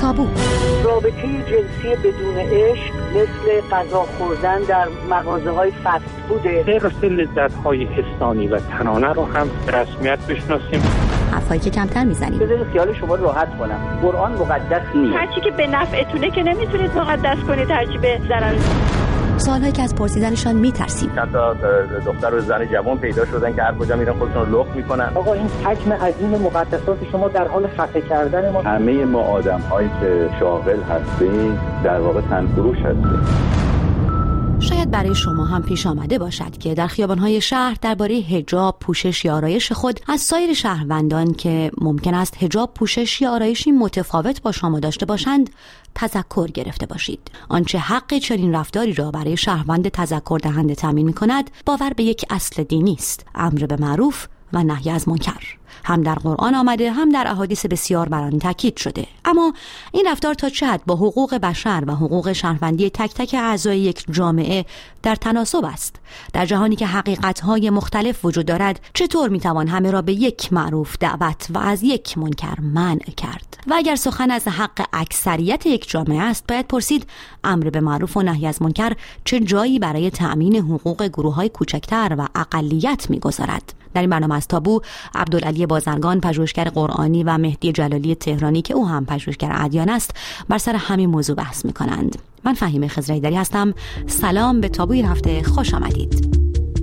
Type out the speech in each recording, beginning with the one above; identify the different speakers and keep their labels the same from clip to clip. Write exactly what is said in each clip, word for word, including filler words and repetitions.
Speaker 1: تابو.
Speaker 2: رابطه جنسی بدون عشق مثل غذا خوردن در مغازه‌های فست فوده.
Speaker 3: حفظ لذت‌های حسانی و تنانه رو هم به رسمیت بشناسیم.
Speaker 1: حرفایی که کمتر میزنیم.
Speaker 2: بذارید خیال شما راحت کنم. قرآن مقدس نیست.
Speaker 4: هرچی که به نفعتونه که نمیتونید مقدس کنید، هرچی به ضرر.
Speaker 1: سوالایی که از پرسیدنشان میترسیم.
Speaker 5: چند تا دختر و زن جوان پیدا شدن که هر کجا میرن خودشون رو لخت میکنن.
Speaker 2: آقا این حجم عظیم مقدسات شما در حال خفه کردن ما.
Speaker 5: همه ما آدم‌هایی که شاغل هستیم در واقع تنفروش هستیم.
Speaker 1: شاید برای شما هم پیش آمده باشد که در خیابان‌های شهر درباره حجاب، پوشش یا آرایش خود از سایر شهروندان که ممکن است حجاب، پوشش یا آرایشی متفاوت با شما داشته باشند تذکر گرفته باشید. آنچه حق چنین رفتاری را برای شهروند تذکر دهنده تامین می‌کند باور به یک اصل دینی است: امر به معروف و نهی از منکر. هم در قرآن آمده، هم در احادیث بسیار بر آن تاکید شده. اما این رفتار تا چه حد با حقوق بشر و حقوق شهروندی تک تک اعضای یک جامعه در تناسب است؟ در جهانی که حقیقت‌های مختلف وجود دارد، چطور می‌توان همه را به یک معروف دعوت و از یک منکر منع کرد؟ و اگر سخن از حق اکثریت یک جامعه است، باید پرسید امر به معروف و نهی از منکر چه جایی برای تأمین حقوق گروه‌های کوچکتر و اقلیت می‌گذارد؟ در این برنامه از تابو، عبدالعلی بازرگان، پژوهشگر قرآنی، و مهدی جلالی تهرانی که او هم پژوهشگر ادیان است، بر سر همین موضوع بحث می‌کنند. من فهیمه خضرایی‌دری هستم. سلام به تابو این هفته، خوش آمدید.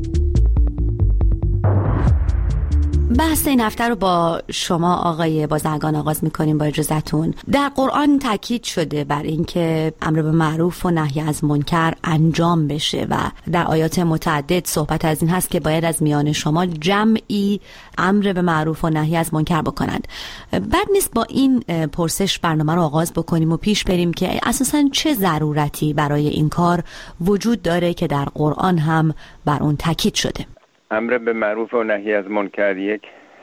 Speaker 1: بحث این هفته رو با شما آقای بازرگان آغاز می‌کنیم با اجازهتون. در قرآن تاکید شده بر اینکه امر به معروف و نهی از منکر انجام بشه و در آیات متعدد صحبت از این هست که باید از میان شما جمعی امر به معروف و نهی از منکر بکنند. بد نیست با این پرسش برنامه رو آغاز بکنیم و پیش بریم که اساساً چه ضرورتی برای این کار وجود داره که در قرآن هم بر اون تاکید شده.
Speaker 6: امر به معروف و نهی از منکر یک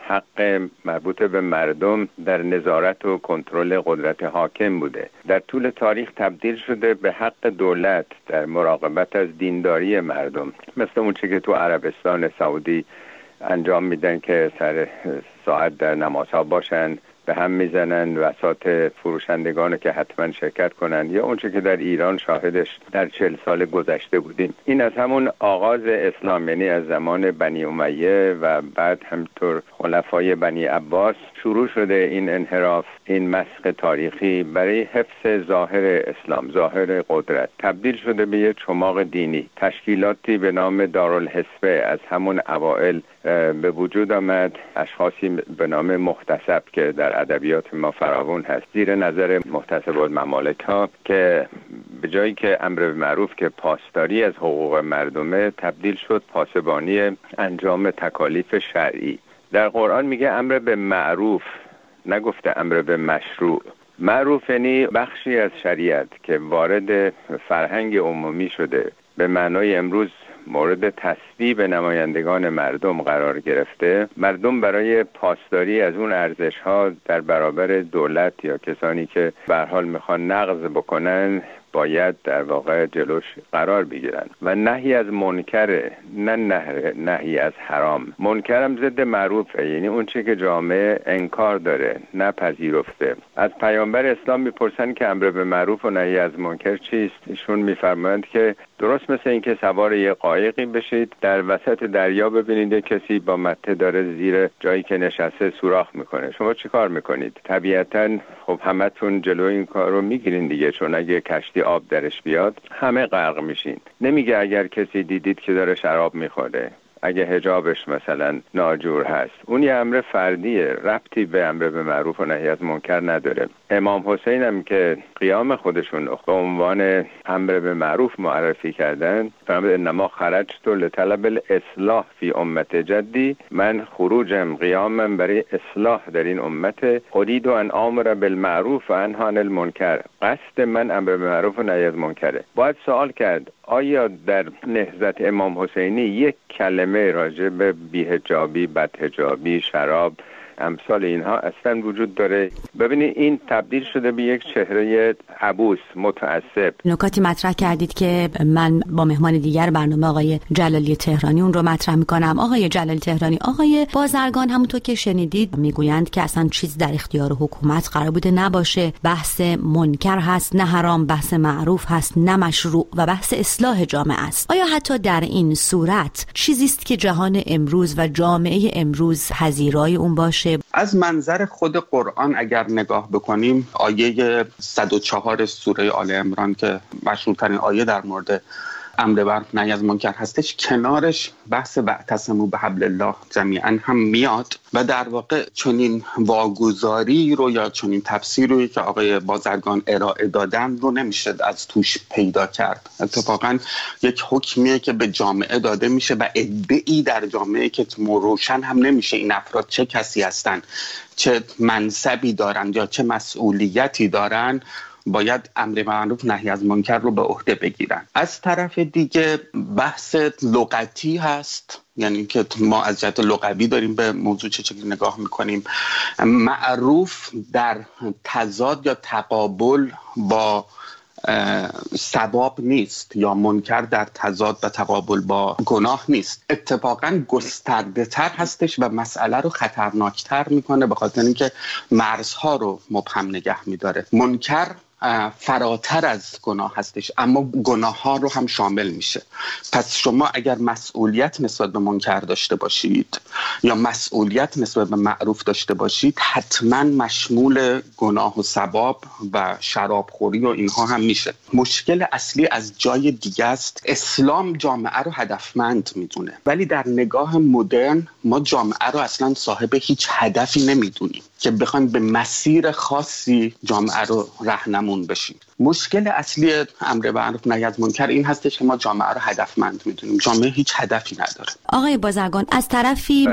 Speaker 6: حق مربوط به مردم در نظارت و کنترل قدرت حاکم بوده. در طول تاریخ تبدیل شده به حق دولت در مراقبت از دینداری مردم، مثل اون چیزی که تو عربستان سعودی انجام میدن که سر ساعت در نمازها باشن، به هم میزنن وسط فروشندگان که حتما شرکت کنند، یا اونچه که در ایران شاهدش در چهل سال گذشته بودیم. این از همون آغاز اسلام، یعنی از زمان بنی امیه و بعد همطور خلفای بنی عباس شروع شده این انحراف، این مسخ تاریخی برای حفظ ظاهر اسلام، ظاهر قدرت، تبدیل شده به یک چماق دینی. تشکیلاتی به نام دارالحسبه از همون اوائل به وجود آمد، اشخاصی به نام محتسب که در ادبیات ما فراوان هست، زیر نظر محتسب الممالک ها، که به جایی که امر به معروف که پاسداری از حقوق مردمه، تبدیل شد پاسبانی انجام تکالیف شرعی. در قرآن میگه امر به معروف، نگفته امر به مشروع. معروف یعنی بخشی از شریعت که وارد فرهنگ عمومی شده، به معنای امروز مورد تصویب نمایندگان مردم قرار گرفته. مردم برای پاسداری از اون ارزش‌ها در برابر دولت یا کسانی که به هر حال میخوان نقض بکنن باید در واقع جلوش قرار بگیرن. و نهی از منکر، نه نهی از حرام. منکرم ضد معروفه، یعنی اون چیزی که جامعه انکار داره، نه پذیرفته. از پیامبر اسلام میپرسن که امر به معروف و نهی از منکر چیست؟ ایشون میفرمایند که درست مثل این که سوار یه قایقی بشید، در وسط دریا ببینید کسی با مته داره زیر جایی که نشسته سوراخ میکنه، شما چی کار میکنید؟ طبیعتاً خب همتون جلو این کار رو میگیرین دیگه، چون اگه کشتی آب درش بیاد همه غرق میشین. نمیگه اگر کسی دیدید که داره شراب میخوره، اگه حجابش مثلا ناجور هست، اون یه امر فردیه، ربطی به امر به معروف و نهی از منکر نداره. امام حسین هم که قیام خودشون به عنوان امر به معروف معرفی کردن، فرمود انما خرجت لطلب الاصلاح فی امت جدی، من خروجم قیامم برای اصلاح در این امت، اريد ان امر بالمعروف و انهی عن المنکر، قصد من امر به معروف و نهی از منکره. باید سوال کرد آیا در نهضت امام حسینی یک کلمه راجع به بی‌حجابی، بدحجابی، شراب امثال اینها اصلا وجود داره. ببینید این تبدیل شده به یک چهره عبوس متعصب.
Speaker 1: نکاتی مطرح کردید که من با مهمان دیگر برنامه آقای جلالی تهرانی اون رو مطرح میکنم. آقای جلالی تهرانی، آقای بازرگان همونطور که شنیدید میگویند که اصلا چیز در اختیار حکومت قرار بوده نباشه، بحث منکر هست نه حرام، بحث معروف هست نه مشروع و بحث اصلاح جامعه است. آیا حتی در این صورت چیزی است که جهان امروز و جامعه امروز پذیرای اون باشه؟
Speaker 7: از منظر خود قرآن اگر نگاه بکنیم، آیه صد و چهار سوره آل عمران که مشهورترین آیه در مورد امر معروف نهی از منکر هستش، کنارش بحث واعتصموا بحبل الله جمیعا هم میاد و در واقع چنین واگذاری رو یا چنین تفسیری رو که آقای بازرگان ارائه دادن رو نمیشه از توش پیدا کرد. اتفاقا یک حکمیه که به جامعه داده میشه و ادعی در جامعه که روشن هم نمیشه این افراد چه کسی هستن، چه منصبی دارن یا چه مسئولیتی دارن، باید امر معروف نهی از منکر رو به عهده بگیرن. از طرف دیگه بحث لغتی هست، یعنی که ما از جهت لغوی داریم به موضوع چه چیزی نگاه میکنیم. معروف در تضاد یا تقابل با ثواب نیست یا منکر در تضاد و تقابل با گناه نیست، اتفاقا گسترده تر هستش و مسئله رو خطرناکتر میکنه به خاطر اینکه مرزها رو مبهم نگه میداره. منکر فراتر از گناه هستش اما گناه ها رو هم شامل میشه. پس شما اگر مسئولیت نسبت به منکر داشته باشید یا مسئولیت نسبت به معروف داشته باشید، حتما مشمول گناه و ثواب و شرابخوری و اینها هم میشه. مشکل اصلی از جای دیگه است. اسلام جامعه رو هدفمند میدونه، ولی در نگاه مدرن ما جامعه رو اصلا صاحب هیچ هدفی نمیدونیم که بخوایم به مسیر خاصی جامعه رو راهنمون بشیم. مشکل اصلی امر معروف نهی از منکر این هستش که ما جامعه رو هدفمند میدونیم، جامعه هیچ هدفی نداره.
Speaker 1: آقای بازرگان، از طرفی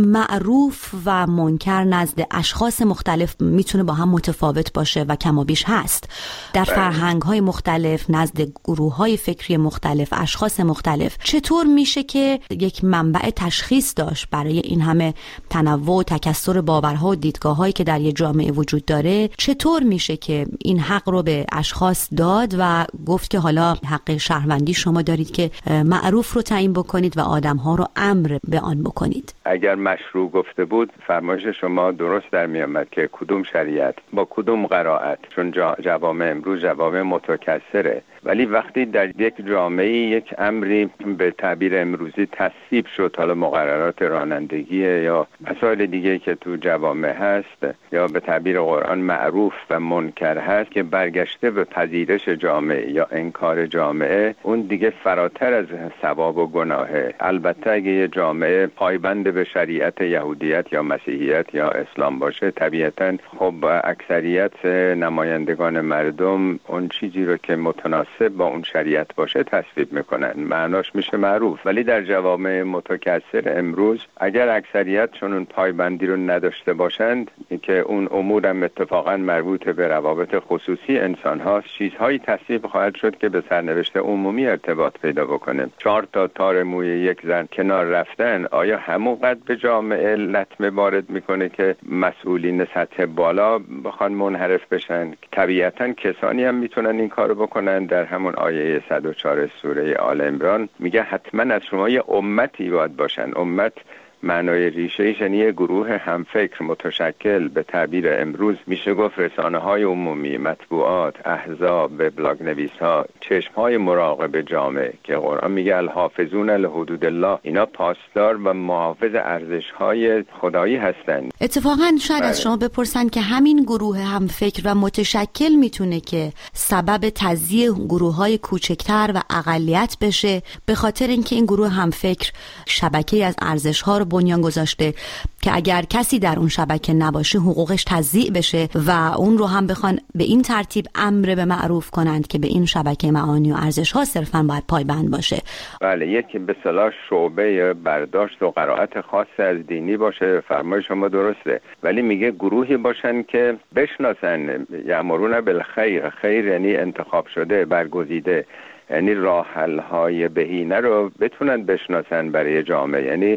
Speaker 1: معروف و منکر نزد اشخاص مختلف میتونه با هم متفاوت باشه و کم و بیش هست. در فرهنگ‌های مختلف، نزد گروه‌های فکری مختلف، اشخاص مختلف، چطور میشه که یک منبع تشخیص داشت برای این همه تنوع و تکثر باورها و دیدگاه‌هایی که در یک جامعه وجود داره؟ چطور میشه که این حق رو به اشخاص داد و گفت که حالا حق شهروندی شما دارید که معروف رو تعیین بکنید و آدم‌ها رو امر به آن بکنید؟
Speaker 6: اگر مشروع گفته بود فرمایش شما درست در می آمد که کدوم شریعت با کدوم قرائت، چون جوامع امروز جوامع متکثره، ولی وقتی در یک جامعه یک امری به تعبیر امروزی تصویب شد، حالا مقررات رانندگی یا مسائل دیگه که تو جوامع هست یا به تعبیر قرآن معروف و منکر هست که برگشته به پذیرش جامعه یا انکار جامعه، اون دیگه فراتر از ثواب و گناهه. البته اگه یه جامعه پایبند به شریعت یهودیت یا مسیحیت یا اسلام باشه، طبیعتاً خب اکثریت نمایندگان مردم اون چیزی رو که متناسب با اون شریعت باشه تصویب میکنن، معناش میشه معروف. ولی در جوامع متکثر امروز اگر اکثریت چون اون پایبندی رو نداشته باشند که اون امور هم اتفاقا مربوط به روابط خصوصی انسان هاست، چیزهایی تصویب خواهد شد که به سرنوشت عمومی ارتباط پیدا بکنه. چهار تا تار موی یک زن کنار رفتن آیا همونقدر به جامعه لطمه وارد میکنه که مسئولین سطح بالا بخوان منحرف بشن؟ طبیعتا کسانی هم میتونن این کارو بکنن. در همون آیه صد و چهار سوره آل عمران میگه حتما از شما یه امتی باید باشن. امت معنای ریشه‌ایش یعنی یه گروه همفکر متشکل، به تعبیر امروز میشه گفت رسانه‌های عمومی، مطبوعات، احزاب، وبلاگ نویس‌ها، چشم‌های مراقب جامعه که قرآن میگه الحافظون لحدود الله، اینا پاسدار و محافظ ارزش‌های خدایی هستند.
Speaker 1: اتفاقا شاید از شما بپرسن که همین گروه همفکر و متشکل میتونه که سبب تضییع گروه‌های کوچکتر و اقلیت بشه، به خاطر اینکه این گروه همفکر شبکه‌ای از ارزش‌ها رو بنیان گذاشته که اگر کسی در اون شبکه نباشه حقوقش تضییع بشه و اون رو هم بخوان به این ترتیب امر به معروف کنند که به این شبکه معانی و ارزش ها صرفاً باید پایبند باشه.
Speaker 6: بله، یک به اصطلاح شعبه برداشت و قرائت خاص از دینی باشه، فرمای شما درسته، ولی میگه گروهی باشن که بشناسن یامرون بالخیر، خیر یعنی انتخاب شده، برگزیده، یعنی راه حل های بهینه رو بتونن بشناسن برای جامعه، یعنی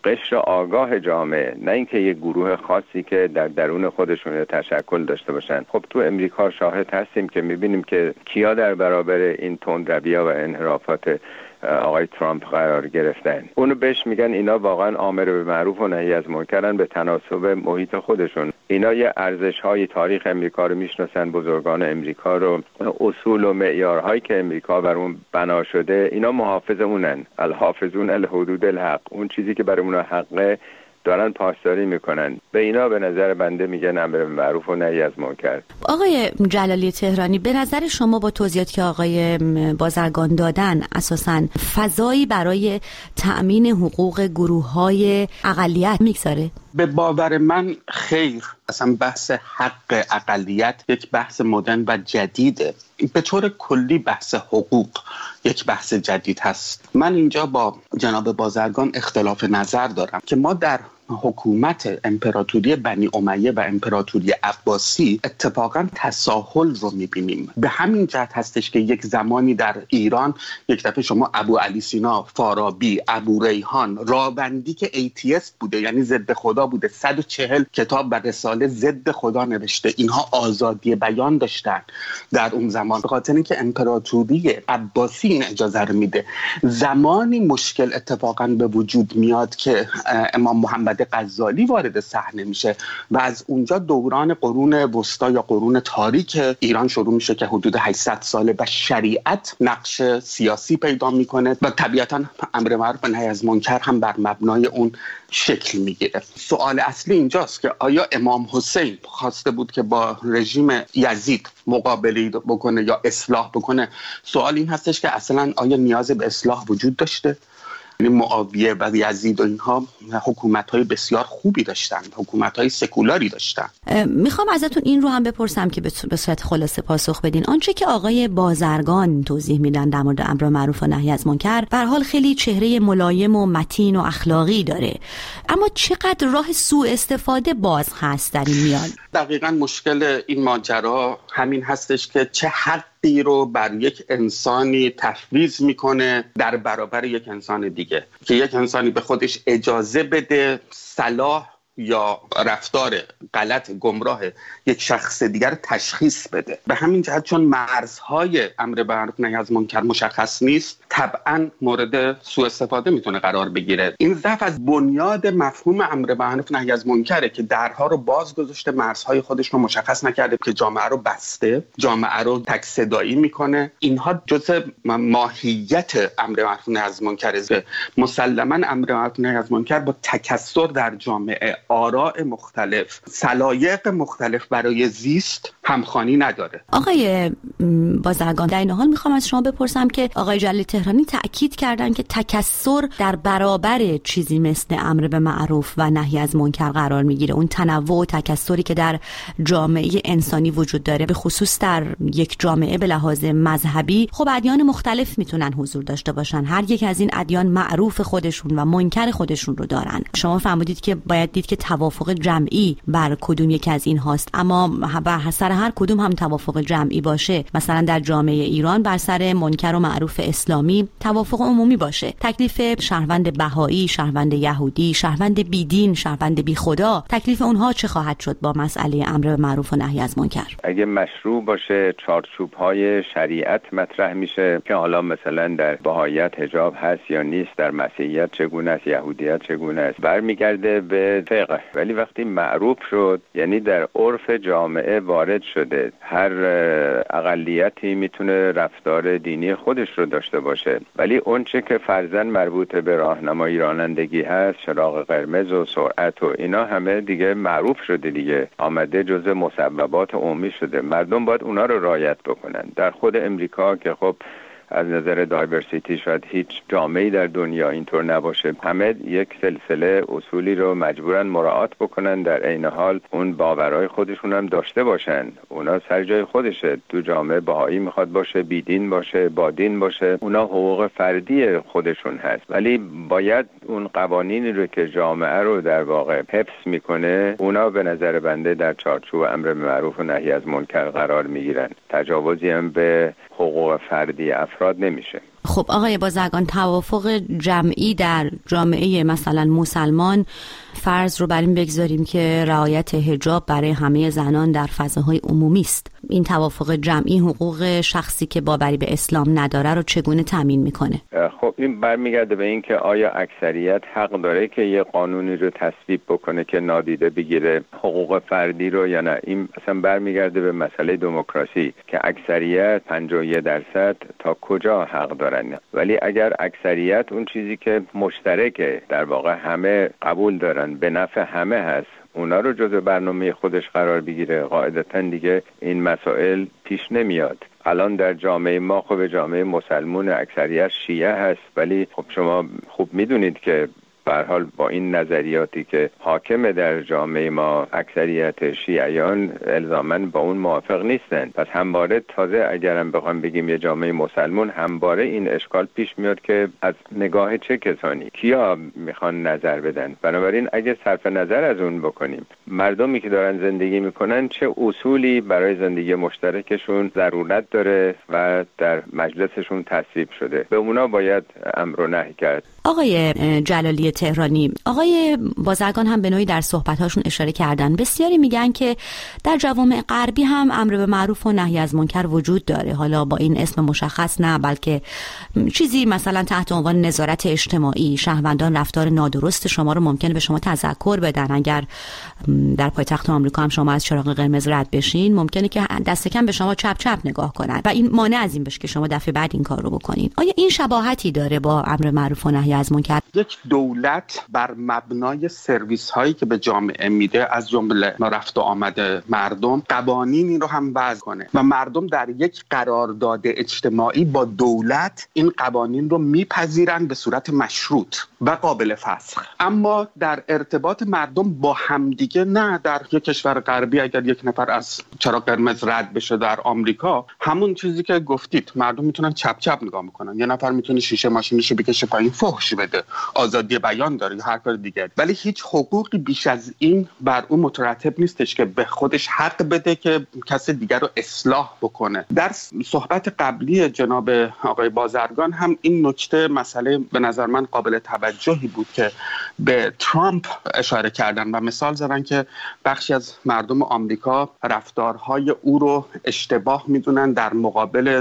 Speaker 6: قشر آگاه جامعه، نه اینکه یک گروه خاصی که در درون خودشون تشکل داشته باشن. خب تو امریکا شاهد هستیم که میبینیم که کیا در برابر این تندروی‌ها و انحرافات آقای ترامپ قرار گرفتن. اونو بهش میگن اینا واقعا آمر به معروف و نهی از منکرن به تناسب محیط خودشون. اینا یه ارزش‌های تاریخ امریکا رو میشناسن، بزرگان امریکا رو، اصول و معیارهایی که امریکا بر اون بنا شده، اینا محافظ اونن. الحافظون الحدود الحق، اون چیزی که برای اونها حقه دارن پاسداری میکنن. به اینا به نظر بنده میگن امر به معروف و نهی از منکر.
Speaker 1: آقای جلالی تهرانی، به نظر شما با توضیحاتی که آقای بازرگان دادن اساساً فضایی برای تأمین حقوق گروه‌های اقلیت میگذاره؟
Speaker 7: به باور من خیر. اصلا بحث حق اقلیت یک بحث مدرن و جدیده. به طور کلی بحث حقوق یک بحث جدید هست. من اینجا با جناب بازرگان اختلاف نظر دارم که ما در حکومت امپراتوری بنی امیه و امپراتوری عباسی اتفاقا تساهل رو میبینیم. به همین جهت هستش که یک زمانی در ایران یک دفعه شما ابو علی سینا، فارابی، ابو ریحان، راوندی که ایتیست بوده، یعنی ضد خدا بوده، صد و چهل کتاب و رساله ضد خدا نوشته، اینها آزادی بیان داشتن در اون زمان، به خاطر اینکه امپراتوری عباسی این اجازه رو میده. زمانی مشکل اتفاقا به وجود میاد که امام محمد غزالی وارد صحنه میشه و از اونجا دوران قرون وسطا یا قرون تاریک ایران شروع میشه که حدود هشتصد ساله و شریعت نقش سیاسی پیدا میکنه و طبیعتا امر معروف و نهی از منکر هم بر مبنای اون شکل میگیره. سوال اصلی اینجاست که آیا امام حسین خواسته بود که با رژیم یزید مقابله بکنه یا اصلاح بکنه؟ سوال این هستش که اصلا آیا نیاز به اصلاح وجود داشته؟ یعنی معاویه و یزید و اینها حکومت‌های بسیار خوبی داشتن، حکومت‌های سکولاری داشتن.
Speaker 1: میخوام ازتون این رو هم بپرسم که به صورت خلاصه پاسخ بدین. آنچه که آقای بازرگان توضیح میدن در مورد امر معروف و نهی از منکر به هر حال خیلی چهره ملایم و متین و اخلاقی داره، اما چقدر راه سوء استفاده باز هست در این میان؟
Speaker 7: دقیقاً مشکل این ماجرا همین هستش که چه حقی رو بر یک انسانی تفویض میکنه در برابر یک انسان دیگه، که یک انسانی به خودش اجازه بده صلاح یا رفتار غلط گمراه یک شخص دیگر تشخیص بده. به همین جهت چون مرزهای امر به معروف نهی از منکر مشخص نیست، طبعا مورد سوء استفاده میتونه قرار بگیره. این ضعف از بنیاد مفهوم امر به معروف نهی از منکره که درها رو باز گذاشته، مرزهای خودش رو مشخص نکرده، که جامعه رو بسته، جامعه رو تک صدایی میکنه. اینها جزء ماهیت امر معروف نهی از منکره. مسلما امر معروف نهی از منکر با تکثر در جامعه، آراء مختلف، سلایق مختلف برای زیست همخوانی نداره.
Speaker 1: آقای بازرگان، در این حال میخوام از شما بپرسم که آقای جلالی تهرانی تأکید کردن که تکثر در برابر چیزی مثل امر به معروف و نهی از منکر قرار میگیره. اون تنوع و تکثری که در جامعه انسانی وجود داره، به خصوص در یک جامعه به لحاظ مذهبی، خب ادیان مختلف میتونن حضور داشته باشن، هر یک از این ادیان معروف خودشون و منکر خودشون رو دارن. شما فرمودید که باید دید که توافق جمعی بر کدوم یک از این هاست، اما بر سر هر کدوم هم توافق جمعی باشه، مثلا در جامعه ایران بر سر منکر و معروف اسلامی توافق عمومی باشه، تکلیف شهروند بهایی، شهروند یهودی، شهروند بیدین، شهروند بی خدا، تکلیف اونها چه خواهد شد با مسئله امر به معروف و نهی از منکر؟
Speaker 6: اگه مشروع باشه، چارچوب‌های شریعت مطرح میشه که حالا مثلا در بهاییت حجاب هست یا نیست، در مسیحیت چگونه است، یهودیت چگونه است، برمیگرده به فقه. ولی وقتی معروف شد، یعنی در عرف جامعه وارد شده، هر اقلیتی میتونه رفتار دینی خودش رو داشته باشه، ولی اون چه که فرضاً مربوط به راهنمایی رانندگی هست، چراغ قرمز و سرعت و اینا همه دیگه معروف شده، دیگه آمده جزء مسببات عمومی شده، مردم باید اونا رو رعایت بکنن. در خود امریکا که خب از نظر دایورسیتی شاید هیچ جامعه‌ای در دنیا اینطور نباشه، همه یک سلسله اصولی رو مجبورن مراعات بکنن، در عین حال اون باورهای خودشون هم داشته باشن. اونا سر جای خودشه، تو جامعه بهایی میخواد باشه، بیدین باشه، بادین باشه، اونا حقوق فردی خودشون هست، ولی باید اون قوانینی رو که جامعه رو در واقع حفظ میکنه، اونا به نظر بنده در چارچوب امر معروف و نهی از منکر قرار میگیرن. تجاوزی هم به حقوق فردی افراد نمیشه.
Speaker 1: خب آقای بازرگان، توافق جمعی در جامعه مثلا مسلمان، فرض رو بر این بگذاریم که رعایت حجاب برای همه زنان در فضاهای عمومی است. این توافق جمعی حقوق شخصی که باوری به اسلام نداره رو چگونه تامین میکنه؟
Speaker 6: خب این برمیگرده به این که آیا اکثریت حق داره که یه قانونی رو تصویب بکنه که نادیده بگیره حقوق فردی رو یا نه؟ این اصلا برمیگرده به مسئله دموکراسی که اکثریت پنجاه و یک درصد تا کجا حق دارن. ولی اگر اکثریت اون چیزی که مشترکه در واقع همه قبول دارن به نفع همه هست، اونا رو جزء برنامه خودش قرار بگیره، قاعدتاً دیگه این مسائل پیش نمیاد. الان در جامعه ما خب جامعه مسلمون اکثریت شیعه هست، ولی خب شما خوب میدونید که به هر حال با این نظریاتی که حاکم در جامعه ما اکثریت شیعیان الزاماً با اون موافق نیستن. پس همواره تازه اگرم بخوام بگیم یه جامعه مسلمون، همواره این اشکال پیش میاد که از نگاه چه کسانی کیا میخوان نظر بدن. بنابراین اگه صرف نظر از اون بکنیم، مردمی که دارن زندگی میکنن چه اصولی برای زندگی مشترکشون ضرورت داره و در مجلسشون تصویب شده، به اونا باید امر و نهی کرد.
Speaker 1: آقای جلالی تهرانی، آقای بازرگان هم به نوعی در صحبت‌هاشون اشاره کردن. بسیاری میگن که در جوامع غربی هم امر به معروف و نهی از منکر وجود داره، حالا با این اسم مشخص نه، بلکه چیزی مثلا تحت عنوان نظارت اجتماعی. شهروندان رفتار نادرست شما رو ممکنه به شما تذکر بدن. اگر در پایتخت آمریکا هم شما از چراغ قرمز رد بشین، ممکنه که دست کم به شما چپ چپ نگاه کنن و این مانع از این بشه که شما دفعه بعد این کار رو بکنین. آیا این شباهتی داره با امر معروف و نهی از منکر؟
Speaker 7: یک دولت بر مبنای سرویس هایی که به جامعه میده، از جمله رفت و آمد مردم، قوانینی رو هم وضع کنه و مردم در یک قرارداد اجتماعی با دولت این قوانین رو میپذیرن به صورت مشروط و قابل فسخ. اما در ارتباط مردم با همدیگه نه. در یک کشور غربی اگر یک نفر از چراغ قرمز رد بشه در آمریکا، همون چیزی که گفتید، مردم میتونن چپ چپ نگاه میکنن. یه نفر میتونه شیشه ماشینش رو بکشه پایین، فحش بده، آزادی بیان داره یا هر کار دیگه، ولی هیچ حقوقی بیش از این بر اون مترتب نیستش که به خودش حق بده که کسی دیگر رو اصلاح بکنه. در صحبت قبلی جناب آقای بازرگان هم این نکته مسئله به نظر من قابل توجهی بود که به ترامپ اشاره کردن و مثال زدن که بخشی از مردم آمریکا رفتارهای او رو اشتباه میدونن در مقابل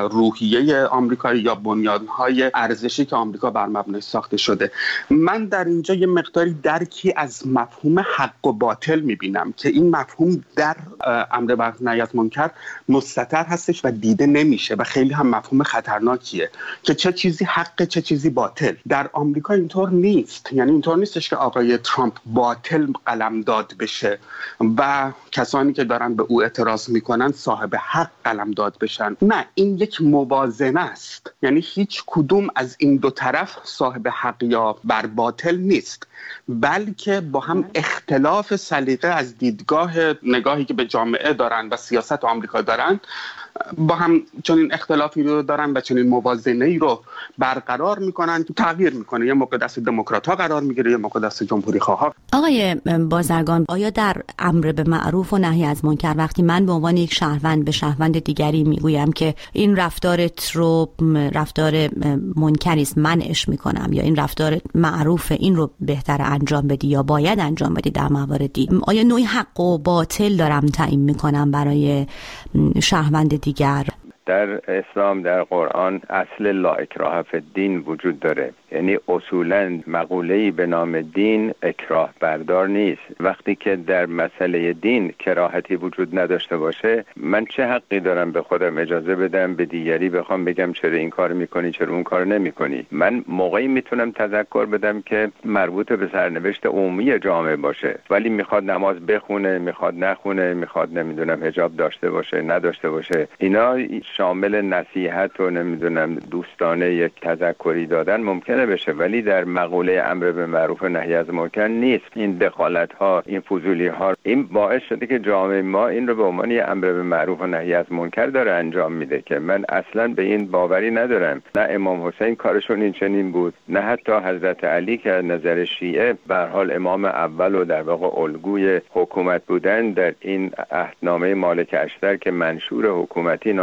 Speaker 7: روحیه آمریکایی یا بنیانهای ارزشی که آمریکا بر مبنای ساخته شده. من در اینجا یه مقداری درکی از مفهوم حق و باطل میبینم که این مفهوم در امر به نهی از منکر مستتر هستش و دیده نمیشه و خیلی هم مفهوم خطرناکیه که چه چیزی حق چه چیزی باطل. در آمریکا اینطور نیست. یعنی اینطور نیستش که آقای ترامپ باطل قلمداد بشه و کسانی که دارن به او اعتراض میکنن صاحب حق قلمداد بشن. نه، این یک موازنه است. یعنی هیچ کدوم از این دو طرف صاحب حق یا بر باطل نیست، بلکه با هم اختلاف سلیقه از دیدگاه نگاهی که به جامعه دارن و سیاست آمریکا دارن، با هم چنین اختلافی رو دارن و چنین موازنه‌ای رو برقرار میکنن، تغییر میکنه. یه موقع دست دموکرات‌ها قرار میگیره، یه موقع دست جمهوری خواها.
Speaker 1: آقای بازرگان، آیا در امر به معروف و نهی از منکر وقتی من به عنوان یک شهروند به شهروند دیگری میگویم که این رفتارت رو رفتار منکری است، منعش میکنم، یا این رفتار معروف این رو بهتر انجام بدی یا باید انجام بدی در مواردی، آیا نوعی حق و باطل دارم تعیین میکنم برای شهروند دیگر؟
Speaker 6: در اسلام، در قرآن، اصل لا اکراه فی الدین وجود داره. یعنی اصولاً مقوله‌ای به نام دین اکراه بردار نیست. وقتی که در مسئله دین کراهتی وجود نداشته باشه، من چه حقی دارم به خودم اجازه بدم به دیگری بخوام بگم چرا این کار میکنی، چرا اون کار نمیکنی؟ من موقعی میتونم تذکر بدم که مربوط به سرنوشت عمومی جامعه باشه، ولی میخواد نماز بخونه، میخواد نخونه، میخواد نمیدونم حجاب داشته باشه نداشته باشه، اینا شامل نصیحت و نمیدونم دوستانه یک تذکری دادن ممکنه بشه، ولی در مقوله امر به معروف و نهی از منکر نیست. این دخالت ها، این فضولی ها، این باعث شده که جامعه ما این رو به عنوان امر به معروف و نهی از منکر داره انجام میده که من اصلا به این باوری ندارم. نه امام حسین کارشون این چنین بود، نه حتی حضرت علی که نظر شیعه به هر حال امام اول و در واقع الگوی حکومت بودن در این عهدنامه مالک اشتر که منشور حکومتی نامیده شده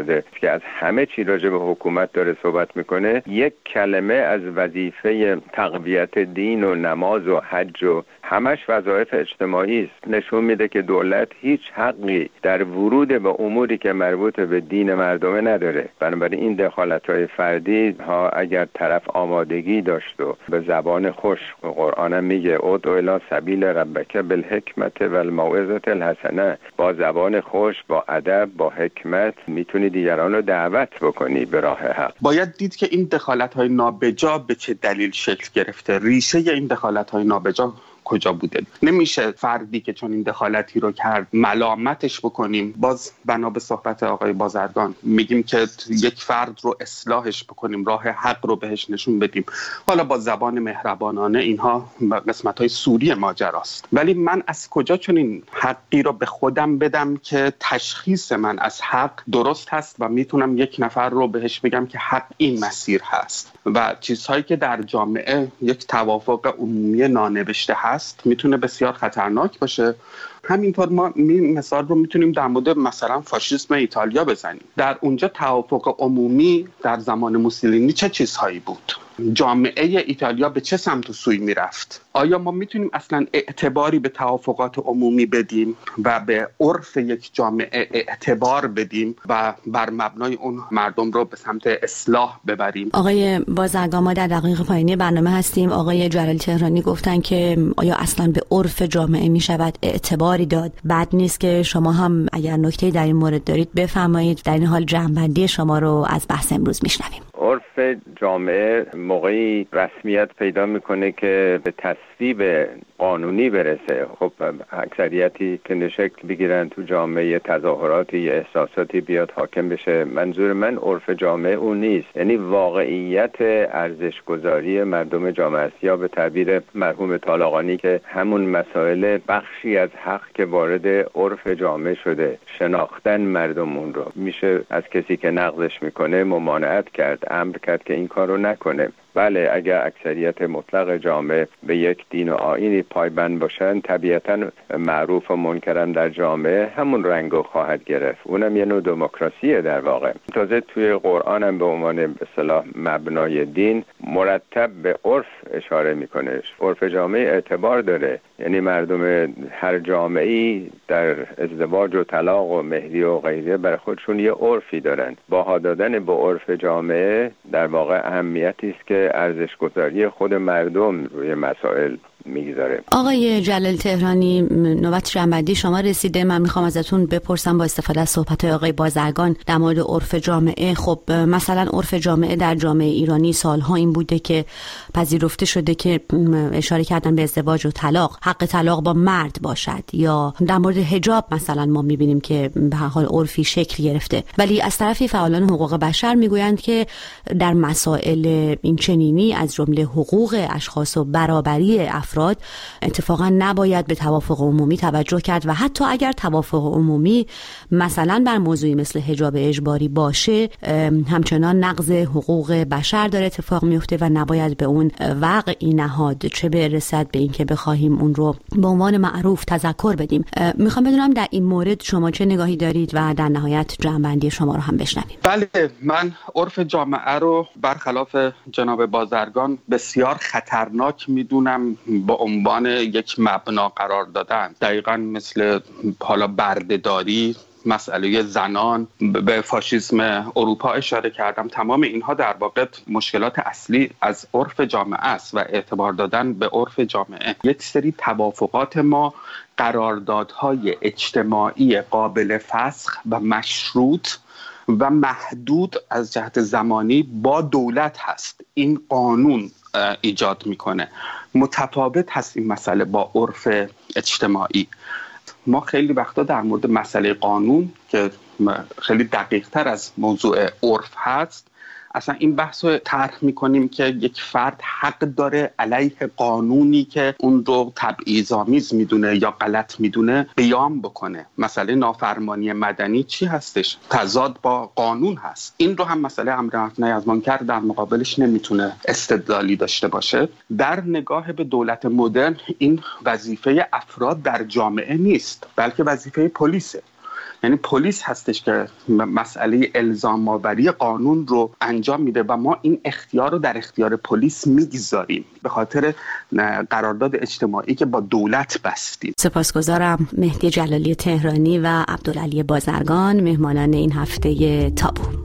Speaker 6: شده که از همه چی راجع به حکومت داره صحبت میکنه، یک کلمه از وظیفه تقویت دین و نماز و حج و همش وظایف اجتماعی است. نشون میده که دولت هیچ حقی در ورود به اموری که مربوط به دین مردمه نداره. بنابراین این دخالت‌های فردی ها اگر طرف آمادگی داشت و به زبان خوش، قرآن هم میگه ادع الی سبیل ربک بالحکمت والموعظة الحسنه، با زبان خوش، با ادب، با حکمت میتونی دیگران رو دعوت بکنی به راه حق.
Speaker 7: باید دید که این دخالت‌های نابجا به چه دلیل شکل گرفته، ریشه این دخالت‌های نابجا کجا بوده. نمیشه فردی که چون این دخالتی رو کرد ملامتش بکنیم. باز بنا به صحبت آقای بازرگان میگیم که یک فرد رو اصلاحش بکنیم، راه حق رو بهش نشون بدیم، حالا با زبان مهربانانه. اینها قسمت‌های سوری ماجراست. ولی من از کجا چون این حقی رو به خودم بدم که تشخیص من از حق درست هست و میتونم یک نفر رو بهش بگم که حق این مسیر هست و چیزهایی که در جامعه یک توافق عمومی نانوشته هست میتونه بسیار خطرناک باشه. همینطور ما این مثال رو میتونیم در مورد مثلا فاشیسم ایتالیا بزنیم. در اونجا توافق عمومی در زمان موسولینی چه چیزهایی بود؟ جامعه ایتالیا به چه سمت و سوی میرفت؟ آیا ما میتونیم اصلا اعتباری به توافقات عمومی بدیم و به عرف یک جامعه اعتبار بدیم و بر مبنای اون مردم رو به سمت اصلاح ببریم؟
Speaker 1: آقای بازرگان، ما در دقیقه پایانی برنامه هستیم. آقای جلال تهرانی گفتن که آیا اصلا به عرف جامعه میشود اعتباری داد؟ بد نیست که شما هم اگر نکته‌ای در این مورد دارید بفرمایید. در این حال جمع‌بندی شما رو از بحث امروز میشنویم.
Speaker 6: عرف جامعه موقعی رسمیت پیدا میکنه که به تصویب قانونی برسه. خب اکثریتی که نشکل بگیرن تو جامعه، تظاهراتی، احساساتی بیاد حاکم بشه. منظور من عرف جامعه اون نیست، یعنی واقعیت ارزشگذاری مردم جامعه است، یا به تعبیر مرحوم طالقانی که همون مسائل بخشی از حق که وارد عرف جامعه شده، شناختن مردم اون رو. میشه از کسی که نقضش میکنه ممانعت کرد، امر کرد که این کار رو نکنه. بله، اگر اکثریت مطلق جامعه به یک دین و آیینی پایبند باشن، طبیعتاً معروف و منکرم در جامعه همون رنگو خواهد گرفت. اونم یه نوع دموکراسیه در واقع. تازه توی قرآن هم به عنوان به اصطلاح مبنای دین مرتب به عرف اشاره میکنه. عرف جامعه اعتبار داره، یعنی مردم هر جامعه‌ای در ازدواج و طلاق و مهری و غیره برای خودشون یه عرفی دارن. باها دادن به عرف جامعه در واقع اهمیتی است که ارزش‌گذاری خود مردم روی مسائل میگذاره.
Speaker 1: آقای جلال تهرانی، نوبت جمع‌بندی شما رسیده. من میخوام ازتون بپرسم با استفاده از صحبت‌های آقای بازرگان در مورد عرف جامعه. خب مثلا عرف جامعه در جامعه ایرانی سالها این بوده که پذیرفته شده که اشاره کردن به ازدواج و طلاق، حق طلاق با مرد باشد، یا در مورد حجاب مثلا ما میبینیم که به هر حال عرفی شکل گرفته. ولی از طرفی فعالان حقوق بشر میگویند که در مسائل این چنینی از جمله حقوق اشخاص و برابری افراد اتفاقا نباید به توافق عمومی توجه کرد و حتی اگر توافق عمومی مثلا بر موضوعی مثل حجاب اجباری باشه، همچنان نقض حقوق بشر داره اتفاق میفته و نباید به اون وقعی نهاد، چه برسد به این که بخواهیم اون رو به عنوان معروف تذکر بدیم. میخوام بدونم در این مورد شما چه نگاهی دارید و در نهایت جمع‌بندی شما رو هم بشنویم.
Speaker 7: بله، من عرف جامعه رو برخلاف جناب بازرگان بسیار خطرناک میدونم با عنوان یک مبنا قرار دادن. دقیقاً مثل حالا بردهداری، مسئله زنان، به فاشیسم اروپا اشاره کردم. تمام اینها در واقع مشکلات اصلی از عرف جامعه است و اعتبار دادن به عرف جامعه. یک سری توافقات ما قراردادهای اجتماعی قابل فسخ و مشروط و محدود از جهت زمانی با دولت هست. این قانون ایجاد میکنه. متفاوت هست این مسئله با عرف اجتماعی. ما خیلی وقتا در مورد مسئله قانون که خیلی دقیق تر از موضوع عرف هست، اصلا این بحث رو طرح میکنیم که یک فرد حق داره علیه قانونی که اون رو تبعیض‌آمیز میدونه یا غلط میدونه قیام بکنه. مسئله نافرمانی مدنی چی هستش؟ تضاد با قانون هست. این رو هم مسئله امر معروف نهی از منکر در مقابلش نمیتونه استدلالی داشته باشه. در نگاه به دولت مدرن این وظیفه افراد در جامعه نیست، بلکه وظیفه پلیسه. یعنی پلیس هستش که مسئله الزام آوری قانون رو انجام میده و ما این اختیار رو در اختیار پلیس میگذاریم به خاطر قرارداد اجتماعی که با دولت بستیم.
Speaker 1: سپاسگزارم. مهدی جلالی تهرانی و عبدالعلی بازرگان، مهمانان این هفته تابو.